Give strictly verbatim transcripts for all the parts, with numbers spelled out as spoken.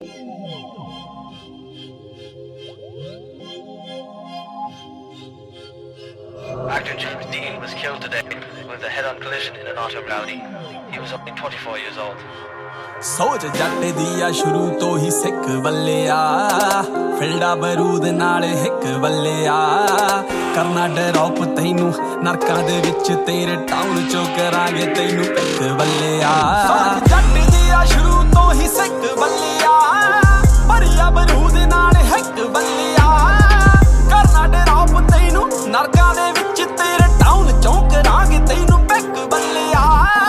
Actor James Dean was killed today with a head-on collision in an auto rowdy. He was only twenty-four years old. ਸੋਚ ਜੱਟ ਦੀ ਆ ਸ਼ੁਰੂ ਤੋਂ ਹੀ ਸਿੱਖ ਵੱਲਿਆ ਫਿਲਡਾ ਬਰੂਦ ਨਾਲ ਹਿੱਕ ਵੱਲਿਆ ਕਰਨਾ ਡਰੌਪ ਤੈਨੂੰ ਨਰਕਾਂ ਦੇ ਵਿੱਚ ਤੇਰੇ ਟਾਊਨ ਚੋਂ ਕਰਾਂਗੇ ਤੈਨੂੰ ਪਿੱਕ ਵੱਲਿਆ ਸੋਚ ਜੱਟ ਦੀ ਆ ਸ਼ੁਰੂ ਤੋਂ ਹੀ ਸਿੱਖ ਵੱਲਿਆ ਭਰਿਆ ਬਰੂਦ ਨਾਲ ਹਿੱਕ ਵੱਲਿਆ ਕਰਨਾ ਡਰੌਪ ਤੈਨੂੰ ਨਰਕਾਂ ਦੇ ਵਿੱਚ ਤੇਰੇ ਟਾਊਨ ਚੋਂ ਕਰਾਂਗੇ ਤੈਨੂੰ ਪਿੱਕ ਵੱਲਿਆ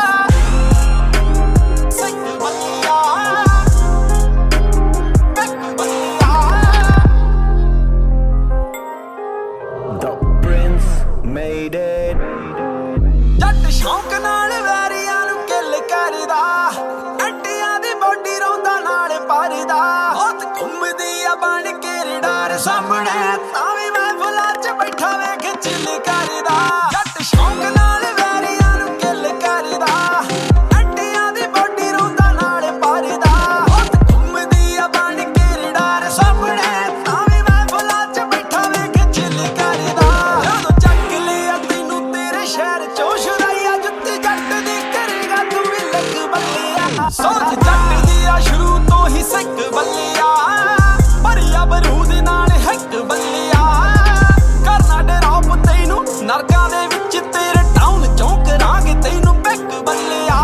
ਜੱਟ ਸ਼ੌਂਕ ਨਾਲ ਵੈਰੀਆਂ ਨੂੰ ਕਿੱਲ ਕਰਦਾ ਅੱਟਿਆਂ ਦੀ ਬੋਡੀ ਰੋਂਦਾ ਨਾਲ ਭਰਦਾ ਬਹੁਤ ਘੁੰਮਦੀ ਆ ਬਣ ਕੇ ਰਡਾਰ ਸਾਹਮਣੇ ਤਾਂ ਵੀ ਮੈਂ ਫੁੱਲਾਂ 'ਚ ਬੈਠਾ ਵੇਖ ਚਿੱਲ ਕਰਦਾ ਜੱਟ ਸ਼ੌਂਕ ਨਾਲ ਵੈਰੀਆਂ ਨੂੰ ਕਿੱਲ ਕਰਦਾ ਅੱਟਿਆਂ ਦੀ ਬੋਡੀ ਰੋਂਦਾ ਨਾਲ ਭਰਦਾ ਬਹੁਤ ਘੁੰਮਦੀ ਆ ਬਣ ਕੇ ਰਡਾਰ ਸਾਹਮਣੇ ਤਾਂ ਵੀ ਮੈਂ ਫੁੱਲਾਂ 'ਚ ਬੈਠਾ ਵੇਖ ਚਿੱਲ ਕਰਦਾ ਜਦੋਂ ਚੱਕ ਲਿਆ ਤੈਨੂੰ ਤੇਰੇ ਸ਼ਹਿਰ ਚੋਂ ਸ਼ੁਰਾਈਆ ਜੁੱਤੀ ਜੱਟ ਦੀ ਕਰੇਗਾ ਤੂੰ ਵੀ ਲੱਗ ਬੱਲਿਆ ਸੋਚ ਜੱਟ ਦੀ ਆ ਸ਼ੁਰੂ ਤੋਂ ਹੀ ਸਿੱਖ ਬੱਲਿਆ ਭਰਿਆ ਬਰੂਦ ਨਾਲ ਹਿੱਕ ਬੱਲਿਆ ਕਰਨਾ ਡਰੌਪ ਤੈਨੂੰ ਨਰਕਾਂ ਦੇ ਵਿੱਚ ਤੇਰੇ ਟਾਊਨ ਚੋਂ ਕਰਾਂਗੇ ਤੈਨੂੰ ਪਿੱਕ ਬੱਲਿਆ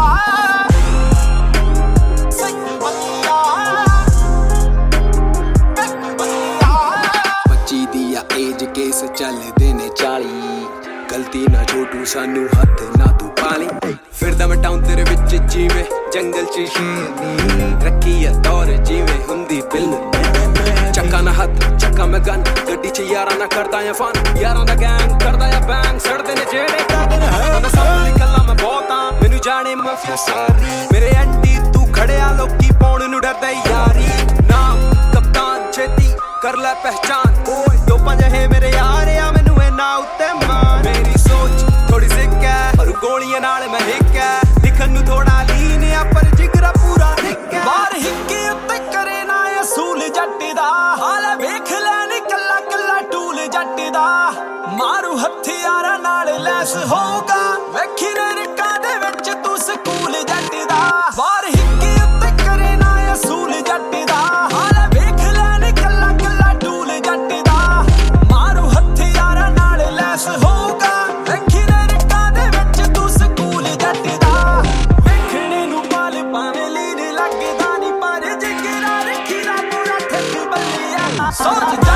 ਸਿੱਖ ਬੱਲਿਆ ਪਿੱਕ ਬੱਲਿਆ ਪੱਚੀ ਦੀ ਆ ਏਜ ਕੇਸ ਚੱਲਦੇ ਨੇ ਚਾਲੀ ਗਲਤੀ ਨਾ ਛੋਟੂ ਸਾਨੂੰ ਹੱਥ ਨਾ ਤੂੰ ਪਾਲੀ ਫਿਰਦਾ ਮੈਂ ਟਾਊਨ ਤੇਰੇ ਵਿੱਚ ਜਿਵੇਂ ਜੰਗਲ 'ਚ ਸ਼ੇਰਨੀ ਰੱਖੀ ਆ ਦੌਰ ਜਿਵੇਂ ਹੁੰਦੀ ਬਿੱਲ ਚੱਕਾ ਨਾ ਹੱਥ ਚੱਕਾ ਮੈਂ ਗਨ ਗੱਡੀ 'ਚ ਯਾਰਾਂ ਨਾ ਕਰਦਾ ਆ ਫਨ ਯਾਰਾਂ ਦਾ ਗੈਂਗ ਕਰਦਾ ਆ ਬੈਂਗ ਸੜਦੇ ਨੇ ਜਿਹੜੇ ਕਰਦੇ ਨੇ ਹੈ ਮੈਂ ਸਭ ਨਿਕਲਣਾ ਮੈਂ ਬਹੁਤ ਆ ਮੈਨੂੰ ਜਾਣੇ ਮਾਫੀਆ ਸਾਰੀ ਮੇਰੇ ਐਂਟੀ ਤੂੰ ਖੜਿਆ ਲੋਕੀ ਪਾਉਣ ਨੂੰ ਡਰਦਾ ਯਾਰੀ ਨਾਮ ਕਪਤਾਨ ਛੇਤੀ ਕਰ ਲੈ ਪਹਿਚਾਨ ਓਏ ਦੋ ਪੰਜ ਹੈ ਮੇਰੇ ਯਾਰ ਆ ਮੈਨੂੰ ਇਹਨਾਂ ਉੱਤੇ ਮਾਨ ਮੇਰੀ ਸੋਚ ਥੋੜੀ ਸਿੱਕ ਹੈ ਪਰ ਗੋਲੀਆਂ ਨਾਲ ਮੈਂ ਹਿੱਕ ਹੈ ਦਿਖਣ ਨੂੰ ਥੋੜਾ ਲੀਨ ਆ ਪਰ ਜਿਗਰਾ ਪੂਰਾ ਹਿੱਕ ਹੈ ਬਾਹਰ ਹਿੱਕੇ ਉੱਤੇ ਕਰੇ ਨਾ ਅਸੂਲ ਜੱਟ ਦਾ ਹਾਲੇ ਵੇਖ ਲੈ ਨੀ ਕੱਲਾ ਕੱਲਾ ਟੂਲ ਜੱਟ ਦਾ ਮਾਰੂ ਹਥਿਆਰਾਂ ਨਾਲ ਲੈਸ ਹੋਊਗਾ ਵੇਖੀ ਨਰਕਾਂ ਦੇ ਵਿੱਚ ਤੂੰ ਸਕੂਲ ਜੱਟ ਦਾ ਬਾਹਰ ਹਿੱਕੇ ਉੱਤੇ ਕਰੇ ਨਾ ਅਸੂਲ ਜੱਟ ਦਾ ਹਾਲੇ ਵੇਖ ਲੈ ਨੀ ਕੱਲਾ ਕੱਲਾ ਟੂਲ ਜੱਟ ਦਾ ਮਾਰੂ ਹਥਿਆਰਾਂ ਨਾਲ ਲੈਸ ਹੋਊਗਾ ਵੇਖੀ ਨਰਕਾਂ ਦੇ ਵਿੱਚ ਤੂੰ ਸਕੂਲ ਜੱਟ ਦਾ ਵੇਖਣੇ ਨੂੰ ਪਾਲ ਭਾਵੇਂ ਲੀਨ ਲੱਗਦਾ ਨੀ ਪਰ ਜਿਗਰਾ ਰੱਖੀ ਨਾ ਪੂਰਾ ਠੱਗ ਬੱਲਿਆ ਸੋਚ